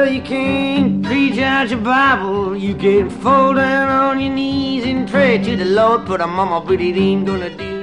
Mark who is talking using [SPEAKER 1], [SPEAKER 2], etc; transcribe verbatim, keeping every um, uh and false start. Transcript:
[SPEAKER 1] Well, you can't preach out your Bible. You can fall down on your knees and pray to the Lord, but a mama, but it ain't gonna do.